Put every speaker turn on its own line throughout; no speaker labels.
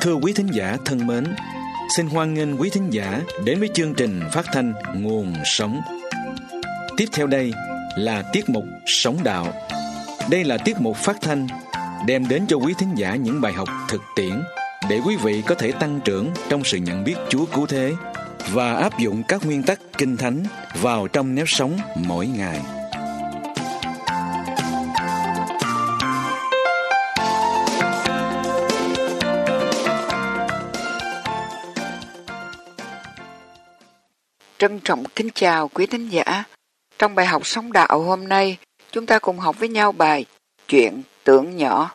Thưa quý thính giả thân mến, xin hoan nghênh quý thính giả đến với chương trình phát thanh Nguồn Sống. Tiếp theo đây là tiết mục Sống Đạo. Đây là tiết mục phát thanh đem đến cho quý thính giả những bài học thực tiễn để quý vị có thể tăng trưởng trong sự nhận biết Chúa cứu thế và áp dụng các nguyên tắc Kinh Thánh vào trong nếp sống mỗi ngày.
Trân trọng kính chào quý thính giả. Trong bài học Sống Đạo hôm nay, chúng ta cùng học với nhau bài Chuyện Tưởng Nhỏ.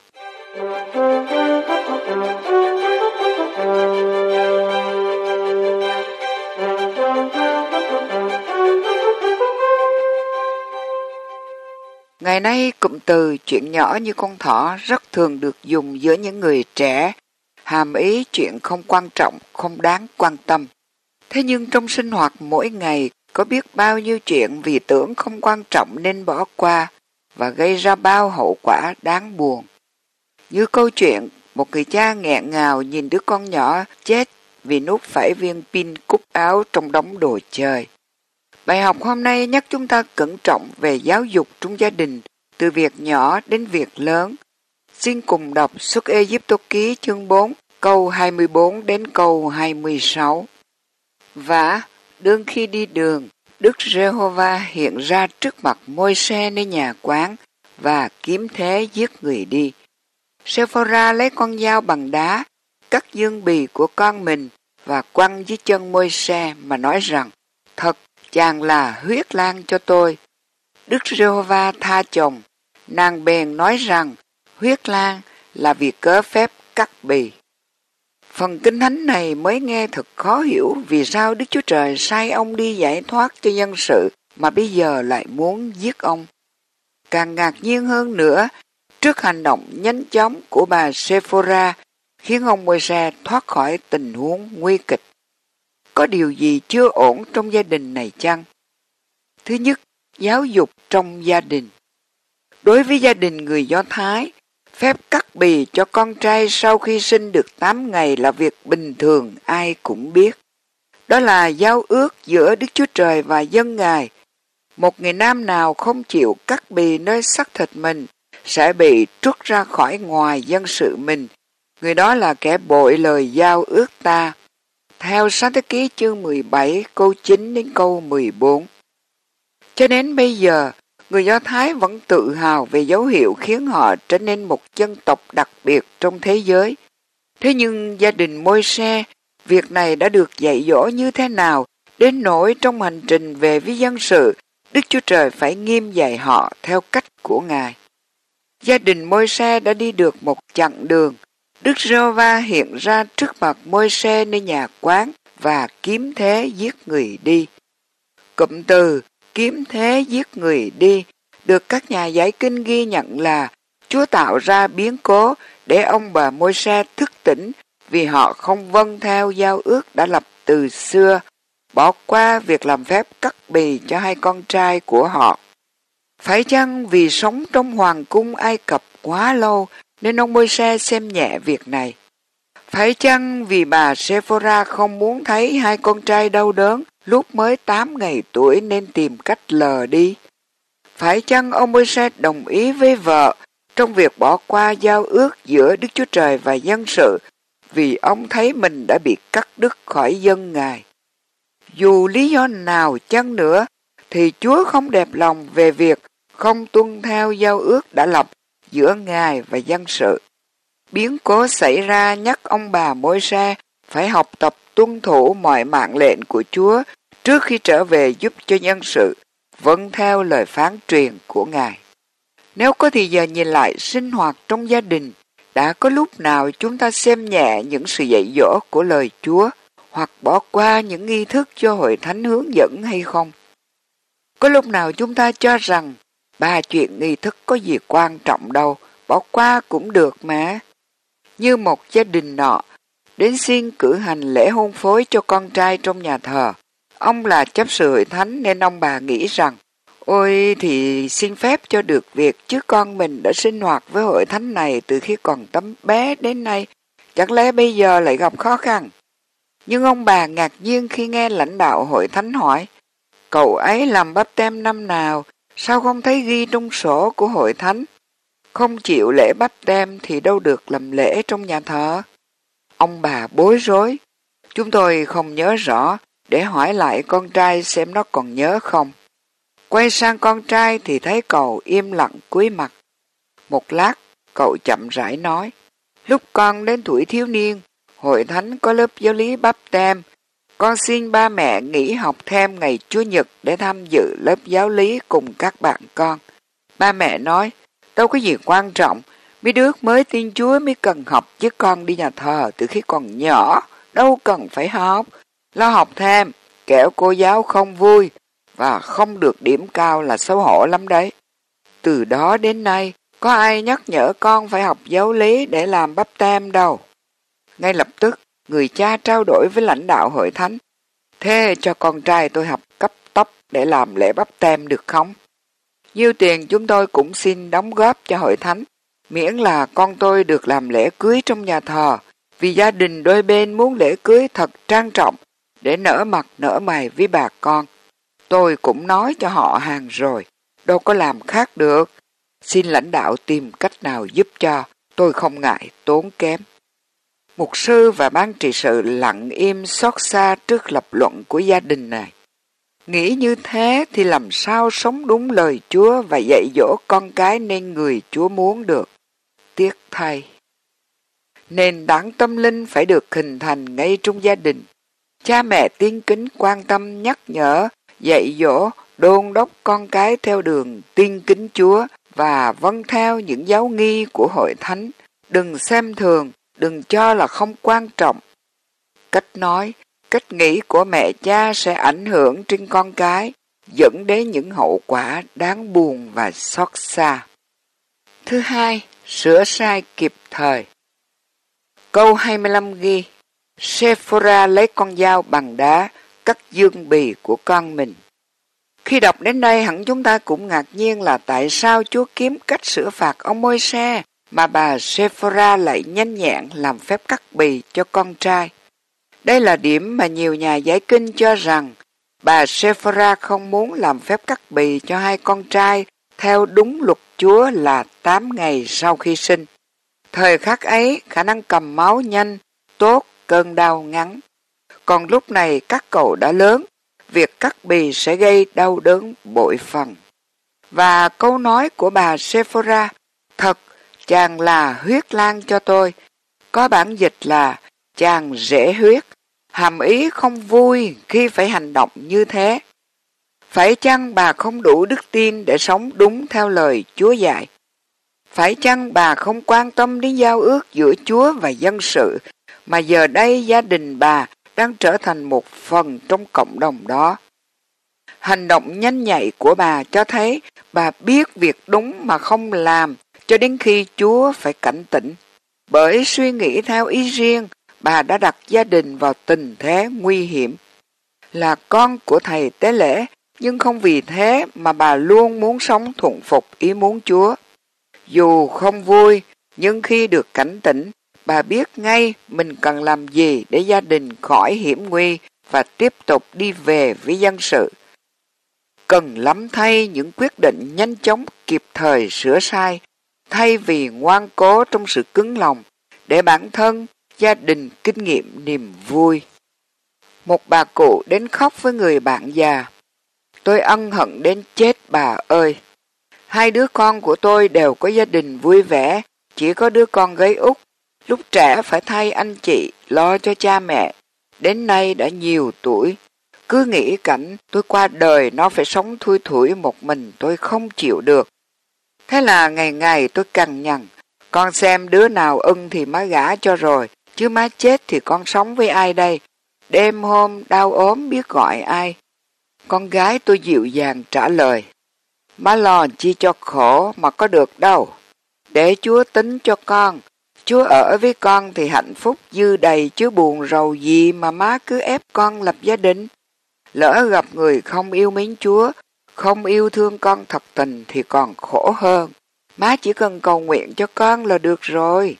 Ngày nay, cụm từ chuyện nhỏ như con thỏ rất thường được dùng giữa những người trẻ, hàm ý chuyện không quan trọng, không đáng quan tâm. Thế nhưng trong sinh hoạt mỗi ngày có biết bao nhiêu chuyện vì tưởng không quan trọng nên bỏ qua và gây ra bao hậu quả đáng buồn. Như câu chuyện một người cha nghẹn ngào nhìn đứa con nhỏ chết vì nuốt phải viên pin cúc áo trong đống đồ chơi. Bài học hôm nay nhắc chúng ta cẩn trọng về giáo dục trong gia đình từ việc nhỏ đến việc lớn. Xin cùng đọc Xuất Ê-díp-tô ký chương 4 câu 24 đến câu 26. Và đương khi đi đường, Đức Giê-hô-va hiện ra trước mặt Môi-se nơi nhà quán và kiếm thế giết người đi. Sê-phô-ra lấy con dao bằng đá, cắt dương bì của con mình và quăng dưới chân Môi-se mà nói rằng, thật, chàng là huyết lang cho tôi. Đức Giê-hô-va tha chồng, nàng bèn nói rằng, huyết lang là vì cớ phép cắt bì. Phần Kinh Thánh này mới nghe thật khó hiểu vì sao Đức Chúa Trời sai ông đi giải thoát cho dân sự mà bây giờ lại muốn giết ông. Càng ngạc nhiên hơn nữa, trước hành động nhanh chóng của bà Sê-phô-ra khiến ông Môi-se thoát khỏi tình huống nguy kịch. Có điều gì chưa ổn trong gia đình này chăng? Thứ nhất, giáo dục trong gia đình. Đối với gia đình người Do Thái, phép cắt bì cho con trai sau khi sinh được 8 ngày là việc bình thường ai cũng biết. Đó là giao ước giữa Đức Chúa Trời và dân Ngài. Một người nam nào không chịu cắt bì nơi xác thịt mình sẽ bị trút ra khỏi ngoài dân sự mình. Người đó là kẻ bội lời giao ước ta. Theo Sáng Thế Ký chương 17 câu 9 đến câu 14. Cho đến bây giờ, người Do Thái vẫn tự hào về dấu hiệu khiến họ trở nên một dân tộc đặc biệt trong thế giới. Thế nhưng gia đình Môi-se, việc này đã được dạy dỗ như thế nào đến nỗi trong hành trình về với dân sự, Đức Chúa Trời phải nghiêm dạy họ theo cách của Ngài. Gia đình Môi-se đã đi được một chặng đường. Đức Giê-hô-va hiện ra trước mặt Môi-se nơi nhà quán và kiếm thế giết người đi. Cụm từ kiếm thế giết người đi được các nhà giải kinh ghi nhận là Chúa tạo ra biến cố để ông bà Môi-se thức tỉnh vì họ không vâng theo giao ước đã lập từ xưa, bỏ qua việc làm phép cắt bì cho hai con trai của họ. Phải chăng vì sống trong hoàng cung Ai Cập quá lâu nên ông Môi-se xem nhẹ việc này? Phải chăng vì bà Sê-phô-ra không muốn thấy hai con trai đau đớn lúc mới 8 ngày tuổi nên tìm cách lờ đi? Phải chăng ông Môi-se đồng ý với vợ trong việc bỏ qua giao ước giữa Đức Chúa Trời và dân sự vì ông thấy mình đã bị cắt đứt khỏi dân Ngài? Dù lý do nào chăng nữa thì Chúa không đẹp lòng về việc không tuân theo giao ước đã lập giữa Ngài và dân sự. Biến cố xảy ra nhắc ông bà Môi-se phải học tập tuân thủ mọi mạng lệnh của Chúa trước khi trở về giúp cho dân sự vâng theo lời phán truyền của Ngài. Nếu có thì giờ nhìn lại sinh hoạt trong gia đình, đã có lúc nào chúng ta xem nhẹ những sự dạy dỗ của lời Chúa hoặc bỏ qua những nghi thức do hội thánh hướng dẫn hay không? Có lúc nào chúng ta cho rằng chuyện nghi thức có gì quan trọng đâu, bỏ qua cũng được mà. Như một gia đình nọ đến xin cử hành lễ hôn phối cho con trai trong nhà thờ. Ông là chấp sự hội thánh nên ông bà nghĩ rằng, ôi thì xin phép cho được việc chứ con mình đã sinh hoạt với hội thánh này từ khi còn tấm bé đến nay, chẳng lẽ bây giờ lại gặp khó khăn? Nhưng ông bà ngạc nhiên khi nghe lãnh đạo hội thánh hỏi, cậu ấy làm báp têm năm nào, sao không thấy ghi trong sổ của hội thánh? Không chịu lễ báp têm thì đâu được làm lễ trong nhà thờ. Ông bà bối rối, chúng tôi không nhớ rõ, để hỏi lại con trai xem nó còn nhớ không. Quay sang con trai thì thấy cậu im lặng cúi mặt. Một lát, cậu chậm rãi nói, lúc con đến tuổi thiếu niên, hội thánh có lớp giáo lý báp têm. Con xin ba mẹ nghỉ học thêm ngày Chủ nhật để tham dự lớp giáo lý cùng các bạn con. Ba mẹ nói, đâu có gì quan trọng, mấy đứa mới tin Chúa mới cần học chứ con đi nhà thờ từ khi còn nhỏ, đâu cần phải học. Lo học thêm, kẻo cô giáo không vui và không được điểm cao là xấu hổ lắm đấy. Từ đó đến nay, có ai nhắc nhở con phải học giáo lý để làm báp têm đâu. Ngay lập tức, người cha trao đổi với lãnh đạo hội thánh. Thế cho con trai tôi học cấp tốc để làm lễ báp têm được không? Nhiêu tiền chúng tôi cũng xin đóng góp cho hội thánh, miễn là con tôi được làm lễ cưới trong nhà thờ, vì gia đình đôi bên muốn lễ cưới thật trang trọng để nở mặt nở mày với bà con. Tôi cũng nói cho họ hàng rồi, đâu có làm khác được. Xin lãnh đạo tìm cách nào giúp cho, tôi không ngại tốn kém. Mục sư và ban trị sự lặng im xót xa trước lập luận của gia đình này. Nghĩ như thế thì làm sao sống đúng lời Chúa và dạy dỗ con cái nên người Chúa muốn được. Tiếc thay. Nền tảng tâm linh phải được hình thành ngay trong gia đình. Cha mẹ tiên kính quan tâm nhắc nhở, dạy dỗ, đôn đốc con cái theo đường tiên kính Chúa và vâng theo những giáo nghi của hội thánh. Đừng xem thường, đừng cho là không quan trọng. Cách nói, cách nghĩ của mẹ cha sẽ ảnh hưởng trên con cái, dẫn đến những hậu quả đáng buồn và xót xa. Thứ hai, sửa sai kịp thời. Câu 25 ghi, Sephora lấy con dao bằng đá, cắt dương bì của con mình. Khi đọc đến đây hẳn chúng ta cũng ngạc nhiên là tại sao Chúa kiếm cách xử phạt ông Môi-se mà bà Sephora lại nhanh nhẹn làm phép cắt bì cho con trai. Đây là điểm mà nhiều nhà giải kinh cho rằng bà Sephora không muốn làm phép cắt bì cho hai con trai theo đúng luật Chúa là 8 ngày sau khi sinh. Thời khắc ấy khả năng cầm máu nhanh, tốt, cơn đau ngắn. Còn lúc này các cậu đã lớn, việc cắt bì sẽ gây đau đớn bội phần. Và câu nói của bà Sephora, thật, chàng là huyết lang cho tôi, có bản dịch là chàng rễ huyết, hàm ý không vui khi phải hành động như thế. Phải chăng bà không đủ đức tin để sống đúng theo lời Chúa dạy? Phải chăng bà không quan tâm đến giao ước giữa Chúa và dân sự, mà giờ đây gia đình bà đang trở thành một phần trong cộng đồng đó? Hành động nhanh nhạy của bà cho thấy bà biết việc đúng mà không làm cho đến khi Chúa phải cảnh tỉnh. Bởi suy nghĩ theo ý riêng, bà đã đặt gia đình vào tình thế nguy hiểm. Là con của thầy tế lễ, nhưng không vì thế mà bà luôn muốn sống thuận phục ý muốn Chúa. Dù không vui, nhưng khi được cảnh tỉnh, bà biết ngay mình cần làm gì để gia đình khỏi hiểm nguy và tiếp tục đi về với dân sự. Cần lắm thay những quyết định nhanh chóng kịp thời sửa sai, thay vì ngoan cố trong sự cứng lòng, để bản thân, gia đình kinh nghiệm niềm vui. Một bà cụ đến khóc với người bạn già. Tôi ân hận đến chết bà ơi. Hai đứa con của tôi đều có gia đình vui vẻ, chỉ có đứa con gái út. Lúc trẻ phải thay anh chị, lo cho cha mẹ. Đến nay đã nhiều tuổi. Cứ nghĩ cảnh tôi qua đời nó phải sống thui thủi một mình tôi không chịu được. Thế là ngày ngày tôi cằn nhằn. Con xem đứa nào ưng thì má gả cho rồi, chứ má chết thì con sống với ai đây? Đêm hôm đau ốm biết gọi ai? Con gái tôi dịu dàng trả lời. Má lo chi cho khổ mà có được đâu. Để Chúa tính cho con. Chúa ở với con thì hạnh phúc dư đầy chứ buồn rầu gì mà má cứ ép con lập gia đình. Lỡ gặp người không yêu mến Chúa, không yêu thương con thật tình thì còn khổ hơn. Má chỉ cần cầu nguyện cho con là được rồi.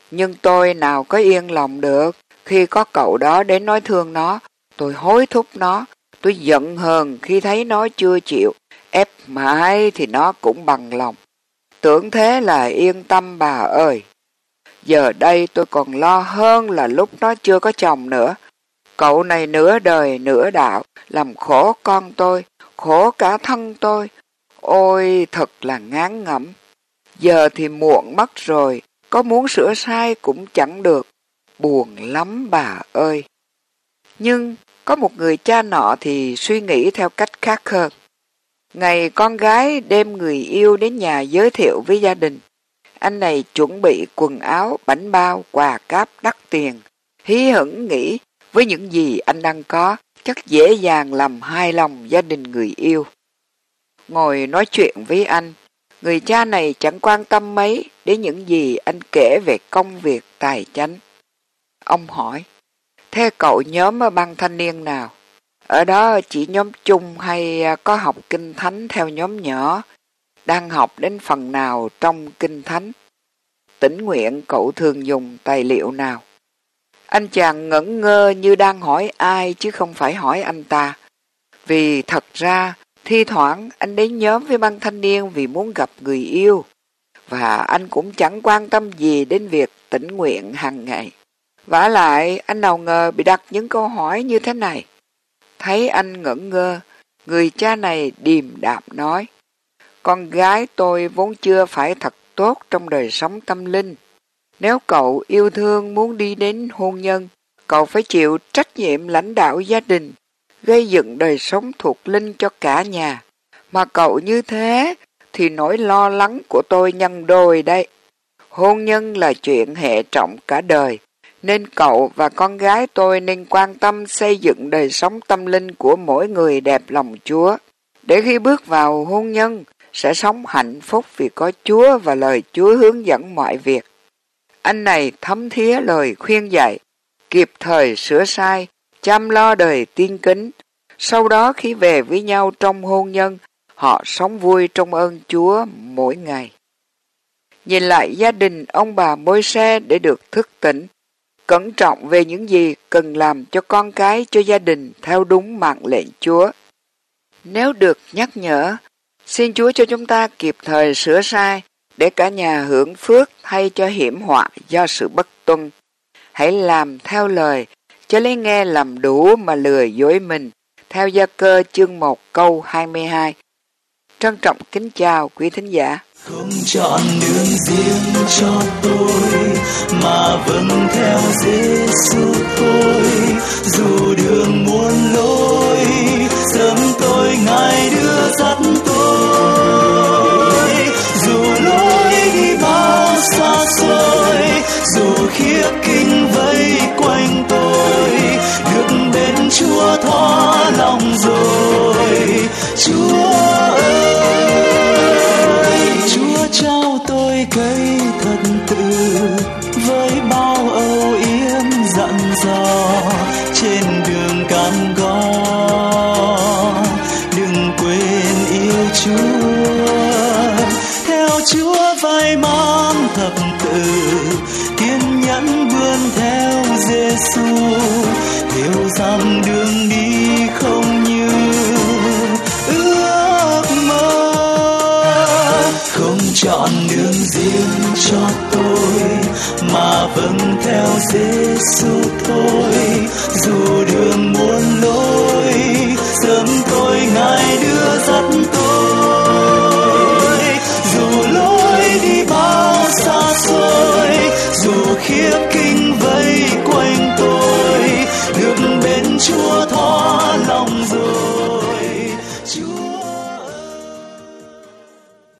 Nhưng tôi nào có yên lòng được, khi có cậu đó đến nói thương nó, tôi hối thúc nó, tôi giận hờn khi thấy nó chưa chịu, ép mãi thì nó cũng bằng lòng. Tưởng thế là yên tâm bà ơi. Giờ đây tôi còn lo hơn là lúc nó chưa có chồng nữa. Cậu này nửa đời nửa đạo, làm khổ con tôi, khổ cả thân tôi. Ôi thật là ngán ngẩm. Giờ thì muộn mất rồi, có muốn sửa sai cũng chẳng được. Buồn lắm bà ơi. Nhưng có một người cha nọ thì suy nghĩ theo cách khác hơn. Ngày con gái đem người yêu đến nhà giới thiệu với gia đình. Anh này chuẩn bị quần áo, bánh bao, quà cáp đắt tiền. Hí hửng nghĩ với những gì anh đang có, chắc dễ dàng làm hài lòng gia đình người yêu. Ngồi nói chuyện với anh, người cha này chẳng quan tâm mấy đến những gì anh kể về công việc tài chánh. Ông hỏi, thế cậu nhóm ở ban thanh niên nào? Ở đó chỉ nhóm chung hay có học kinh thánh theo nhóm nhỏ? Đang học đến phần nào trong kinh thánh? Tĩnh nguyện cậu thường dùng tài liệu nào? Anh chàng ngẩn ngơ như đang hỏi ai chứ không phải hỏi anh ta. Vì thật ra, thi thoảng anh đến nhóm với ban thanh niên vì muốn gặp người yêu. Và anh cũng chẳng quan tâm gì đến việc tĩnh nguyện hàng ngày. Vả lại, anh nào ngờ bị đặt những câu hỏi như thế này. Thấy anh ngẩn ngơ, người cha này điềm đạm nói, con gái tôi vốn chưa phải thật tốt trong đời sống tâm linh. Nếu cậu yêu thương muốn đi đến hôn nhân, cậu phải chịu trách nhiệm lãnh đạo gia đình, gây dựng đời sống thuộc linh cho cả nhà. Mà cậu như thế, thì nỗi lo lắng của tôi nhân đôi đây. Hôn nhân là chuyện hệ trọng cả đời, nên cậu và con gái tôi nên quan tâm xây dựng đời sống tâm linh của mỗi người đẹp lòng Chúa, để khi bước vào hôn nhân sẽ sống hạnh phúc vì có Chúa và lời Chúa hướng dẫn mọi việc. Anh này thấm thía lời khuyên dạy, kịp thời sửa sai, chăm lo đời tiên kính. Sau đó khi về với nhau trong hôn nhân, họ sống vui trong ơn Chúa mỗi ngày. Nhìn lại gia đình ông bà Môi-se để được thức tỉnh, cẩn trọng về những gì cần làm cho con cái cho gia đình theo đúng mạng lệnh Chúa. Nếu được nhắc nhở, xin Chúa cho chúng ta kịp thời sửa sai để cả nhà hưởng phước thay cho hiểm họa do sự bất tuân. Hãy làm theo lời, chớ lấy nghe làm đủ mà lừa dối mình. Theo Gia Cơ chương 1 câu 22. Trân trọng kính chào quý thính giả.
Không chọn đường riêng cho tôi mà vâng theo Giêsu thôi. Dù đường muôn lối, sớm tôi Ngài đưa dắt tôi. Dù lối đi bao xa xôi, dù khiếp kinh vây quanh tôi, được bên Chúa thỏa lòng rồi. Chúa trao tôi cây thật tự với bao âu yếm dặn dò trên đường cam go. Đừng quên yêu Chúa, theo Chúa vai mang thập tự, kiên nhẫn vươn theo Giêsu, hiểu rằng đường đi không như ước mơ. Không chọn đường riêng cho tôi mà vâng theo Giêsu thôi. Dù đường muôn